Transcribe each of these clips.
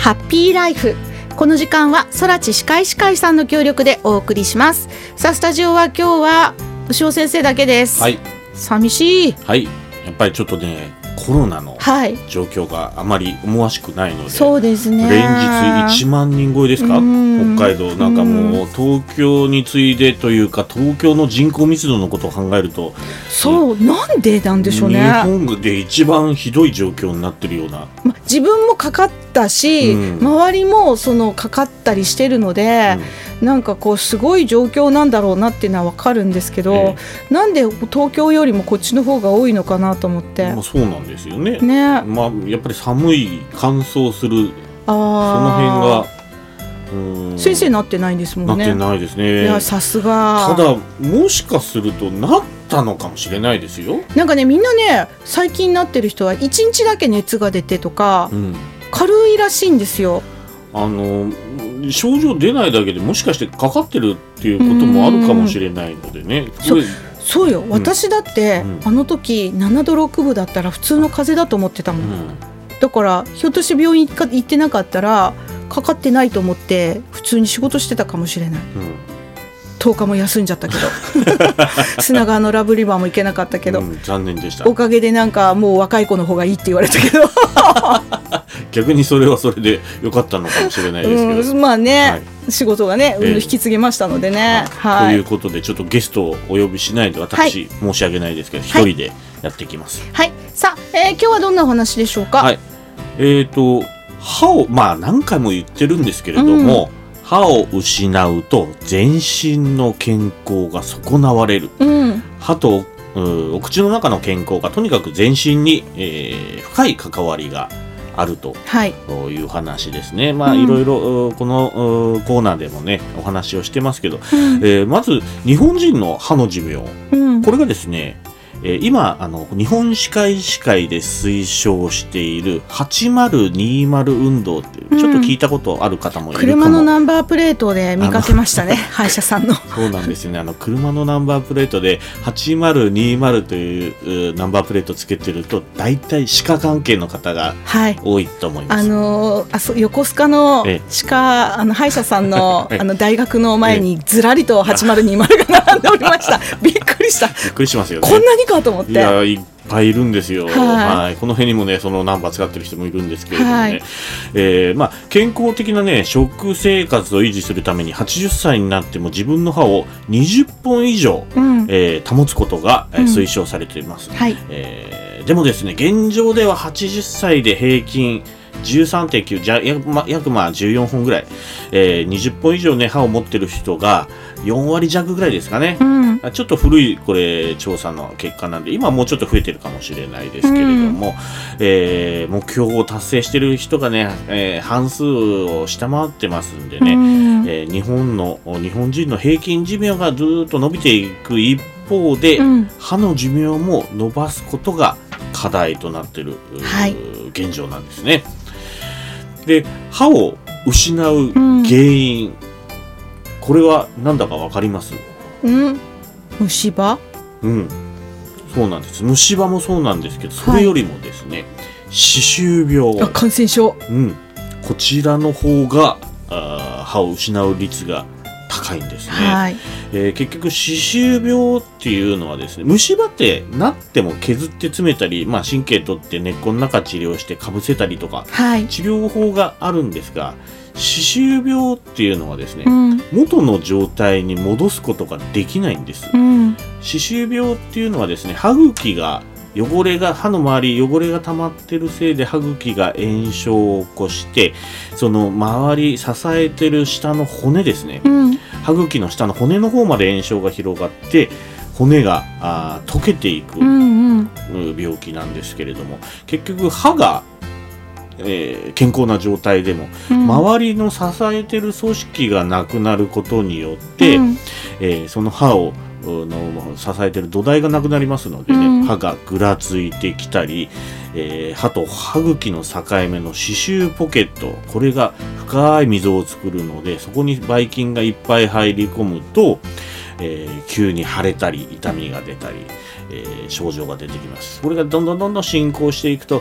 ハッピーライフ。この時間は空知歯科医師会さんの協力でお送りします。さあスタジオは今日は牛尾先生だけです。 はい。 寂しい。 はい。やっぱりちょっとね、コロナの状況があまり思わしくないので、 そうですね。 連日1万人超えですか、北海道。なんかもう東京に次いでというか、東京の人口密度のことを考えると、 そう、なんでなんでしょうね。 日本で一番ひどい状況になってるような、 自分もかかったし、周りもそのかかったりしてるので、なんかこうすごい状況なんだろうなっていうのは分かるんですけど、なんで東京よりもこっちの方が多いのかなと思って。 そうなんですよね。やっぱり寒い、乾燥する、その辺が先生なってないんですもんね。 なってないですね。 いや、さすが。 ただもしかするとなったのかもしれないですよ。 なんかね、みんなね、最近なってる人は1日だけ熱が出てとか、軽いらしいんですよ。 症状出ないだけでもしかしてかかってるっていうこともあるかもしれないのでね。 そうよ、私だって、あの時7度6分だったら普通の風邪だと思ってたもん、だからひょっとして病院行ってなかったらかかってないと思って普通に仕事してたかもしれない、10日も休んじゃったけど砂川のラブリバーも行けなかったけど、 残念でした。 おかげでなんかもう若い子の方がいいって言われたけど逆にそれはそれで良かったのかもしれないですけど、 まあね、仕事がね、引き継ぎましたのでね、 ということでちょっとゲストをお呼びしないで私、申し訳ないですけど一人でやっていきます。 はい。さあ、今日はどんなお話でしょうか。 はい。歯を何回も言ってるんですけれども、歯を失うと全身の健康が損なわれる、歯とお口の中の健康がとにかく全身に、深い関わりがあるという話ですね。いろいろこのコーナーでもねお話をしてますけど、まず日本人の歯の寿命、これがですね、今日本歯科医師会で推奨している8020運動っていう、ちょっと聞いたことある方もいるかも。 車のナンバープレートで見かけましたね歯医者さんの。 そうなんですよね。車のナンバープレートで8020というナンバープレートつけてると大体歯科関係の方が多いと思います。 横須賀の歯科歯医者さんの大学の前にずらりと8020が並んでおりました。びっくりした。 びっくりしますよね。 こんなにかと思って。 いや、いっぱいいるんですよ。この辺にもねそのナンバー使ってる人もいるんですけれどもね、健康的なね食生活を維持するために80歳になっても自分の歯を20本以上、保つことが、推奨されています。でもですね、現状では80歳で平均13.9 約14本ぐらい、20本以上ね歯を持ってる人が4割弱ぐらいですかね、ちょっと古いこれ調査の結果なんで今もうちょっと増えてるかもしれないですけれども、目標を達成してる人がね、半数を下回ってますんでね、日本人の平均寿命がずっと伸びていく一方で、歯の寿命も伸ばすことが課題となっている、現状なんですね。で、歯を失う原因、これは何だか分かります？ 虫歯？ そうなんです。虫歯もそうなんですけど、それよりもですね、歯周病、 感染症、 こちらの方が歯を失う率が高いんですね。結局歯周病っていうのはですね、虫歯ってなっても削って詰めたり、神経取って根っこの中治療してかぶせたりとか、治療法があるんですが、歯周病っていうのはですね、元の状態に戻すことができないんです。歯周病っていうのはですね、歯茎が歯の周り汚れが溜まってるせいで歯茎が炎症を起こして、その周り支えてる下の骨ですね、歯茎の下の骨の方まで炎症が広がって骨が溶けていく病気なんですけれども、結局歯が健康な状態でも、周りの支えてる組織がなくなることによって、その歯を支えてる土台がなくなりますのでね、歯がぐらついてきたり、歯と歯茎の境目の歯周ポケット、これが深い溝を作るので、そこにばい菌がいっぱい入り込むと、急に腫れたり痛みが出たり、症状が出てきます。これがどんどん進行していくと、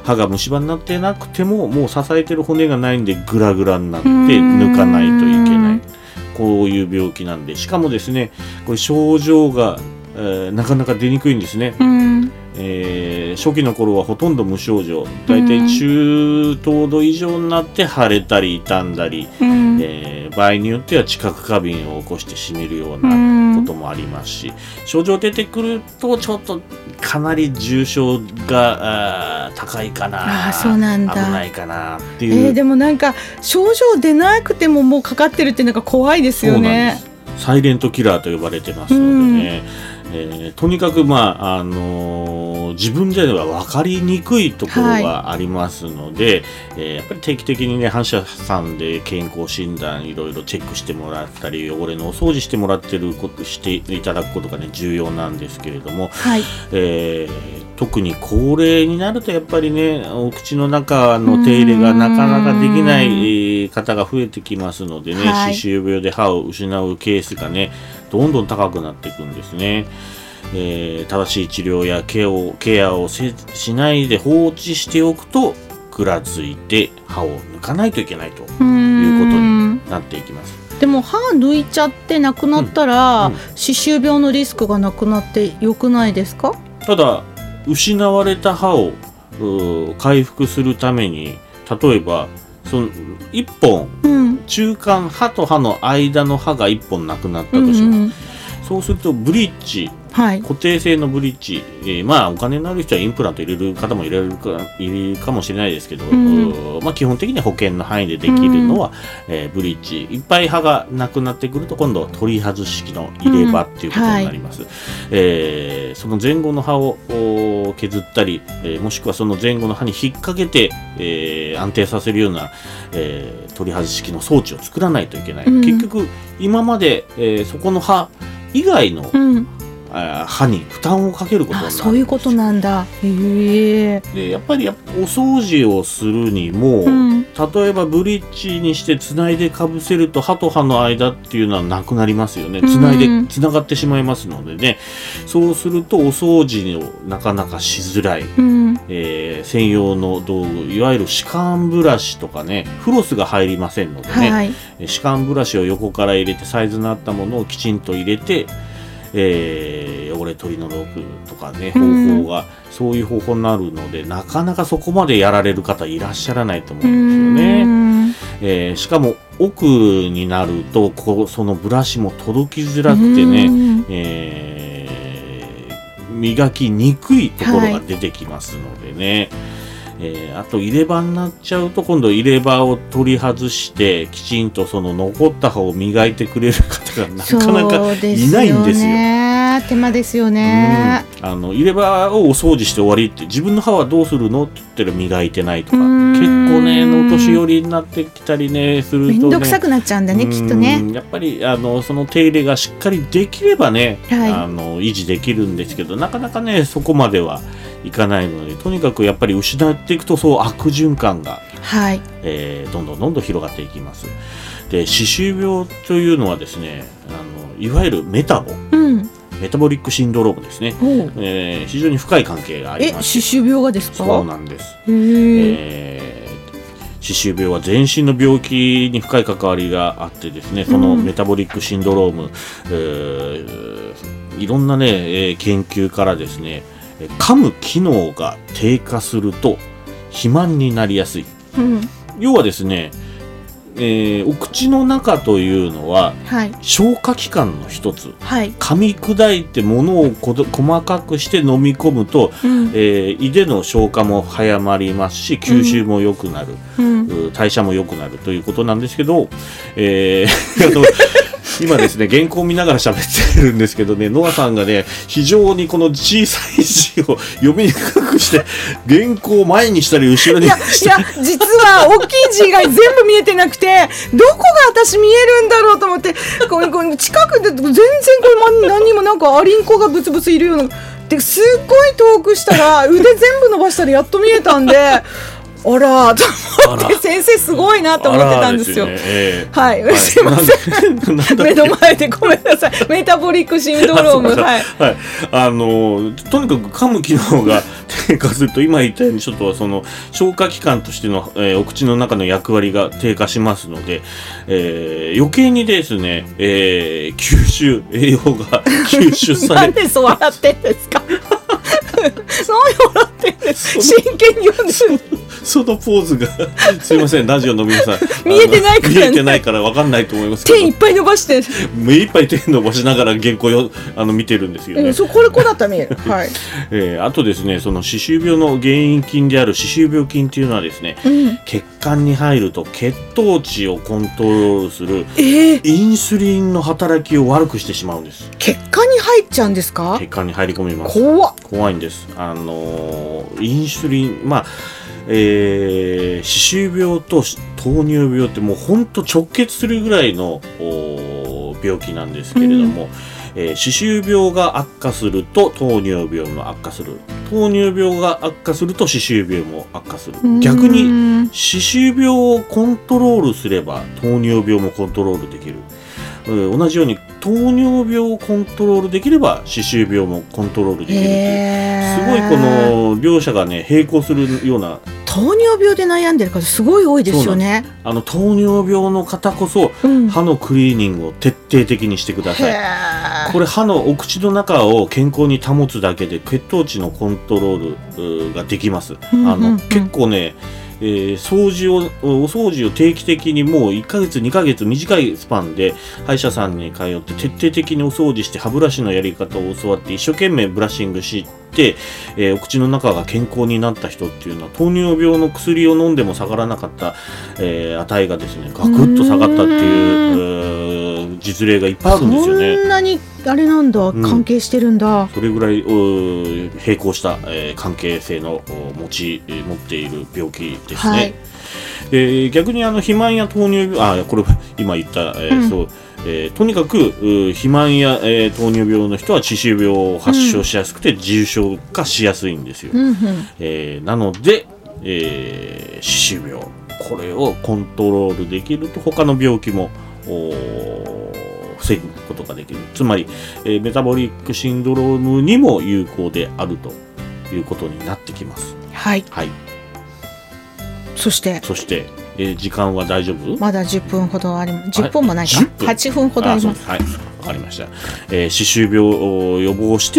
歯が虫歯になってなくてももう支えてる骨がないんでグラグラになって抜かないといけない、こういう病気なんで、しかもですねこれ症状が、なかなか出にくいんですね。初期の頃はほとんど無症状、だいたい中等度以上になって腫れたり傷んだり、場合によっては知覚過敏を起こしてしみるようなこともありますし、症状出てくるとちょっとかなり重症が高いかな、 そうなんだ、 危ないかなっていう、 でもなんか症状出なくてももうかかってるってなんか怖いですよね。 そうなんです。サイレントキラーと呼ばれてますのでね、とにかく自分では分かりにくいところがありますので、やっぱり定期的にね歯医者さんで健康診断いろいろチェックしてもらったり、汚れのお掃除してもらってることしていただくことがね重要なんですけれども、特に高齢になるとやっぱりねお口の中の手入れがなかなかできない方が増えてきますのでね、歯周病で歯を失うケースがねどんどん高くなっていくんですね。正しい治療やケアをしないで放置しておくとぐらついて歯を抜かないといけないということになっていきます。 でも歯抜いちゃってなくなったら、歯周病のリスクがなくなってよくないですか？ ただ失われた歯を回復するために、例えばその1本、中間歯と歯の間の歯が1本なくなったとします。そうするとブリッジ、固定性のブリッジ、お金のある人はインプラント入れる方もいるかもしれないですけど、基本的には保険の範囲でできるのは、ブリッジ。いっぱい歯がなくなってくると今度取り外し式の入れ歯っていうことになります。その前後の歯を削ったり、もしくはその前後の歯に引っ掛けて、安定させるような、取り外し式の装置を作らないといけない。結局今まで、そこの歯以外の、歯に負担をかけることになるんですよ。 そういうことなんだ。でやっぱりお掃除をするにも、例えばブリッジにしてつないでかぶせると歯と歯の間っていうのはなくなりますよね。つながってしまいますのでね、そうするとお掃除をなかなかしづらい、専用の道具、いわゆる歯間ブラシとかね、フロスが入りませんのでね、歯間ブラシを横から入れてサイズのあったものをきちんと入れて、汚れ取り除くとかね、方法がそういう方法になるので、なかなかそこまでやられる方いらっしゃらないと思うんですよね。しかも奥になるとそのブラシも届きづらくてね、磨きにくいところが出てきますのでね、あと入れ歯になっちゃうと今度入れ歯を取り外してきちんとその残った歯を磨いてくれる方がなかなかいないんですよ。 手間ですよね。 入れ歯をお掃除して終わりって、自分の歯はどうするのって言ったら磨いてないとか、結構ねお年寄りになってきたりねするとね、 めんどくさくなっちゃうんだね、きっとね。 やっぱりその手入れがしっかりできればね、維持できるんですけど、なかなかねそこまではいかないので、とにかくやっぱり失っていくとそう悪循環が、どんどん広がっていきます。で、歯周病というのはですね、いわゆるメタボリックシンドロームですね。非常に深い関係があります。 歯周病がですか？ そうなんです。歯周病は全身の病気に深い関わりがあってですね、そのメタボリックシンドローム、いろんなね、研究からですね、噛む機能が低下すると肥満になりやすい。要はですね、お口の中というのは、消化器官の一つ、噛み砕いて物を細かくして飲み込むと、胃での消化も早まりますし吸収も良くなる、代謝も良くなるということなんですけど、今ですね原稿を見ながら喋ってるんですけどね、ノアさんがね非常にこの小さい字を読みにくくして原稿を前にしたり後ろにしたり、 いや実は大きい字が全部見えてなくて、どこが私見えるんだろうと思って、これ近くで全然これ何にもなんかアリンコがブツブツいるようなですっごい遠くしたら腕全部伸ばしたらやっと見えたんであらと思って先生すごいなと思ってたんですよ。はい、すいません目の前でごめんなさいメタボリックシンドロームはい、 とにかく噛む機能が低下すると今言ったようにちょっとその消化器官としての、お口の中の役割が低下しますので、余計にですね、栄養が吸収されなんでそう笑ってんですか何笑ってんです真剣に読んでるそのポーズがすいませんラジオの皆さん見えてないから、ね、 見えてないから分かんないと思いますけど手いっぱい伸ばして目いっぱい手伸ばしながら原稿を見てるんですよね、 これだったら見える、はいあとですねその歯周病の原因菌である歯周病菌っていうのはですね、血管に入ると血糖値をコントロールするインスリンの働きを悪くしてしまうんです。 血管に入っちゃうんですか？ 血管に入り込みます。怖いんです。インスリン歯周病と糖尿病ってもうほんと直結するぐらいの病気なんですけれども、歯周病が悪化すると糖尿病も悪化する、糖尿病が悪化すると歯周病も悪化する。逆に歯周病をコントロールすれば糖尿病もコントロールできる。同じように糖尿病をコントロールできれば歯周病もコントロールできるというすごいこの両者がね並行するような。 糖尿病で悩んでる方すごい多いですよね。 糖尿病の方こそ、歯のクリーニングを徹底的にしてください。これ歯のお口の中を健康に保つだけで血糖値のコントロールができます。結構ねお掃除を定期的にもう1ヶ月2ヶ月短いスパンで歯医者さんに通って徹底的にお掃除して歯ブラシのやり方を教わって一生懸命ブラッシングして、お口の中が健康になった人っていうのは糖尿病の薬を飲んでも下がらなかった、値がですねガクッと下がったっていう実例がいっぱいあるんですよね。 そんなにあれなんだ、関係してるんだ。 それぐらい並行した、関係性の持っている病気ですね。逆に肥満や糖尿病これ今言った、とにかく肥満や、糖尿病の人は歯周病を発症しやすくて重症化しやすいんですよ。なので、歯周病これをコントロールできると他の病気も防ぐことができる。つまり、メタボリックシンドロームにも有効であるということになってきます。 はい、そして時間は大丈夫？ まだ10分ほどあります。10分もないか。8分ほどあります。 はい、わかりました。歯周病を予防して、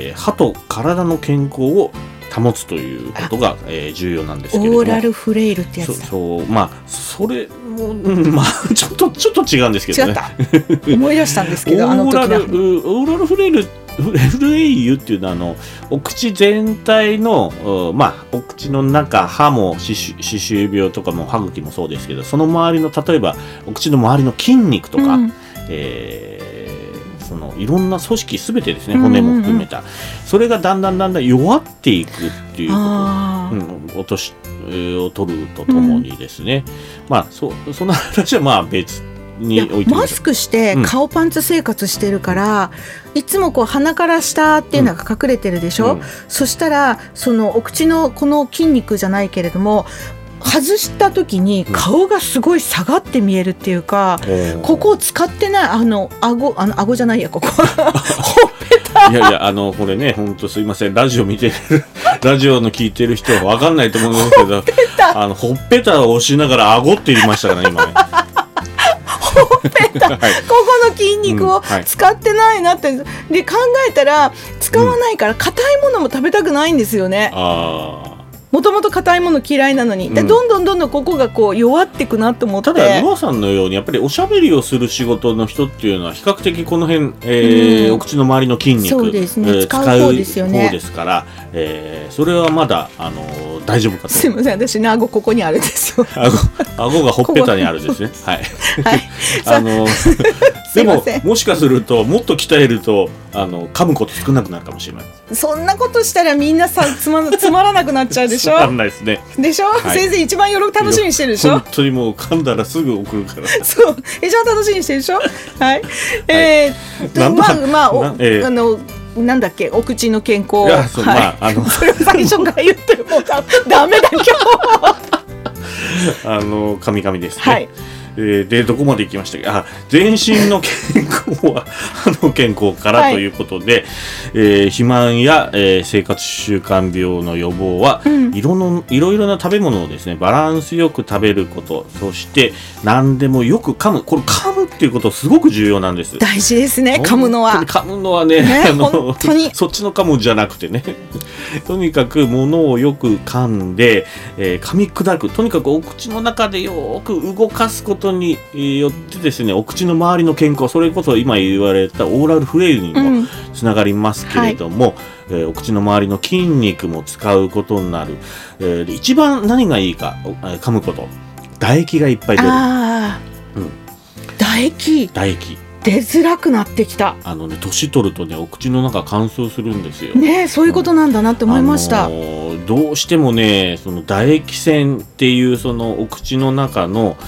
歯と体の健康を保つということが、重要なんですけれども、 オーラルフレイルってやつだ。 それも、ちょっと違うんですけどね。 違った思い出したんですけどオーラルフレイルっていうのはお口全体の、お口の中歯も歯周病とかも歯茎もそうですけどその周りの例えばお口の周りの筋肉とか、そのいろんな組織すべてですね骨も含めた、それがだんだん弱っていくっていうこと、年を取るとともにですね、その話は別に置いてマスクして顔パンツ生活してるから、いつもこう鼻から下っていうのが隠れてるでしょ、そしたらそのお口のこの筋肉じゃないけれども外した時に顔がすごい下がって見えるっていうか、ここを使ってない顎じゃないやここほっぺたいやこれね本当すいませんラジオの聞いてる人は分かんないと思うんですけどほっぺたを押しながら顎って言いましたからね今ねほっぺた、ここの筋肉を使ってないなって、で考えたら使わないから硬いものも食べたくないんですよね。もともと硬いもの嫌いなのに、でどんどんここがこう弱ってくなと思って。 ただノアさんのようにやっぱりおしゃべりをする仕事の人っていうのは比較的この辺、お口の周りの筋肉そうですね、使う方ですよね。 方ですから、それはまだ大丈夫かと。 すみません私ね顎ここにあるんですよ。 顎がほっぺたにあるんですね。はい。でももしかするともっと鍛えると噛むこと少なくなるかもしれない。 そんなことしたらみんなつまらなくなっちゃうでしょ。 つまらないですね。 でしょ、先生一番楽しみにしてるでしょ。 本当にもう噛んだらすぐ送るから。 そう一番楽しみにしてるでしょ。はい。なんだっけお口の健康。 それを最初から言ってもダメだ今日。 カミカミですね。 はい。 でどこまで行きましたっけ。全身の健康は歯の健康からということで、肥満や、生活習慣病の予防は、いろいろな食べ物をですねバランスよく食べること、そして何でもよく噛む、これ噛むっていうことすごく重要なんです。 大事ですね、噛むのは。 噛むのはね、本当にそっちの噛むじゃなくてねとにかく物をよく噛んで、噛み砕く、とにかくお口の中でよく動かすことによってですね、お口の周りの健康、それこそ今言われたオーラルフレイルにもつながりますけれども、お口の周りの筋肉も使うことになる。一番何がいいか、噛むこと、唾液がいっぱい出る。唾液出づらくなってきた。年取るとね、お口の中乾燥するんですよね。そういうことなんだなって思いました。どうしてもね、その唾液腺っていうそのお口の中の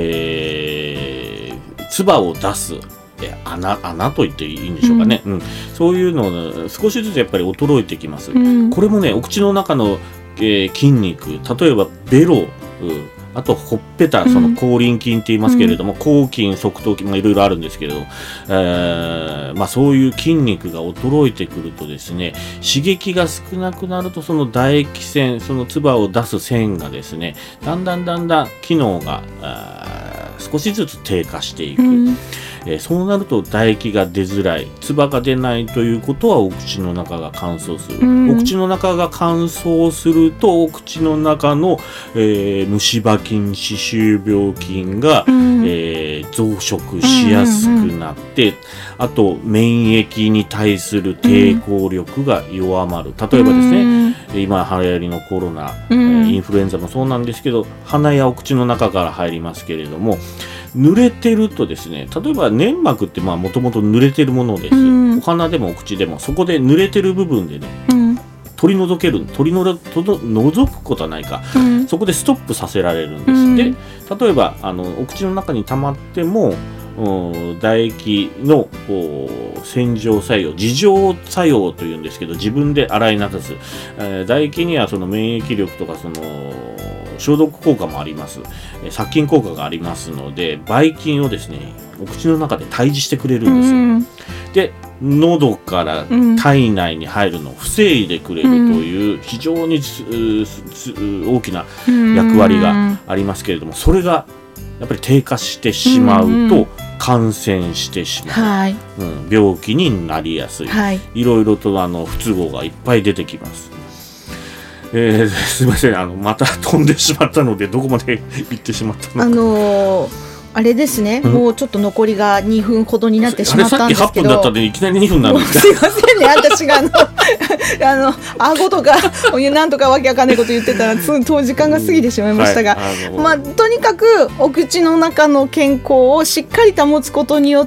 唾を出す穴と言っていいんでしょうかね、そういうのを少しずつやっぱり衰えてきます、これもね、お口の中の、筋肉、例えばベロ、あとほっぺた、その口輪筋って言いますけれども、後筋、側頭筋、いろいろあるんですけれど、そういう筋肉が衰えてくるとですね、刺激が少なくなると、その唾液腺、その唾を出す腺がですね、だんだん機能が少しずつ低下していく、そうなると唾液が出づらい、唾が出ないということはお口の中が乾燥する、お口の中が乾燥するとお口の中の、虫歯菌、歯周病菌が、増殖しやすくなって、あと免疫に対する抵抗力が弱まる。例えばですね、今流行りのコロナ、インフルエンザもそうなんですけど、鼻やお口の中から入りますけれども、濡れてるとですね、例えば粘膜ってもともと濡れてるものです、お鼻でもお口でも、そこで濡れてる部分でね、取り除くことはないか、そこでストップさせられるんです、で例えばお口の中に溜まっても唾液の洗浄作用、自浄作用というんですけど、自分で洗い流す、唾液にはその免疫力とかその消毒効果もあります、殺菌効果がありますので、ばい菌をですねお口の中で退治してくれるんですよ、で喉から体内に入るのを防いでくれるという非常に大きな役割がありますけれども、それがやっぱり低下してしまうと感染してしまう、病気になりやすい、いろいろと不都合がいっぱい出てきます。すみません、また飛んでしまったのでどこまで行ってしまったのか。 あれですね、もうちょっと残りが2分ほどになってしまったんですけど、 さっき8分だったのでいきなり2分なんですか。 すいませんね、私が顎とかなんとかわけわかんないこと言ってたら時間が過ぎてしまいましたが、とにかくお口の中の健康をしっかり保つことによって、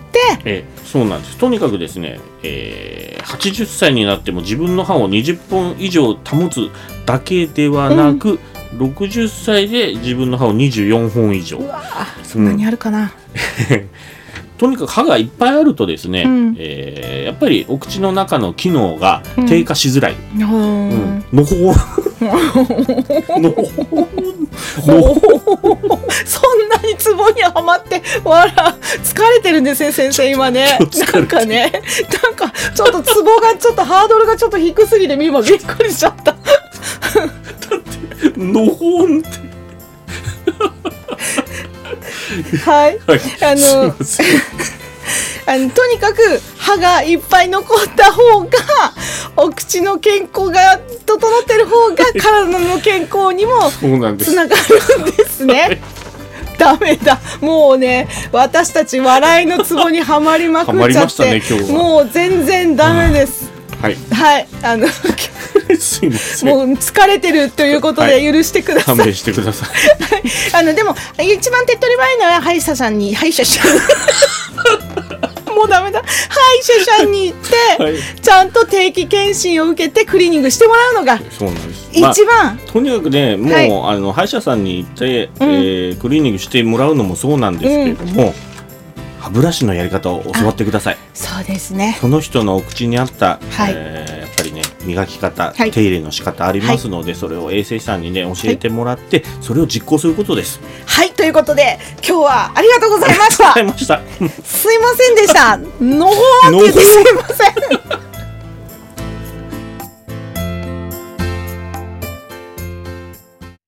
そうなんです。とにかくですね、80歳になっても自分の歯を20本以上保つだけではなく、60歳で自分の歯を24本以上。 うわ、そんなにあるかな。 とにかく歯がいっぱいあるとですね、やっぱりお口の中の機能が低下しづらい。のほそんなにツボにはまって疲れてるんですね、先生今ね。なんかちょっとツボがちょっとハードルがちょっと低すぎて今びっくりしちゃった。だってのほんってとにかく歯がいっぱい残った方がお口の健康が整ってる方が体の健康にもつながるんですね。ダメだ、もうね、私たち笑いのツボにはまりまくっちゃって、もう全然ダメです。 すいません、 もう疲れてるということで許してください。 勘弁してください。 でも一番手っ取り早いのは歯医者さんにもうダメだ、歯医者さんに行って、ちゃんと定期検診を受けてクリーニングしてもらうのが一番、 とにかくね、もう、歯医者さんに行って、クリーニングしてもらうのもそうなんですけれども、歯ブラシのやり方を教わってください。 そうですね。 その人のお口に合った、やっぱりね、 磨き方、手入れの仕方ありますので、それを衛生士さんにね教えてもらって、それを実行することです。 はい、ということで今日はありがとうございました。 ありがとうございました。 すいませんでした。のほーんって言ってすいません。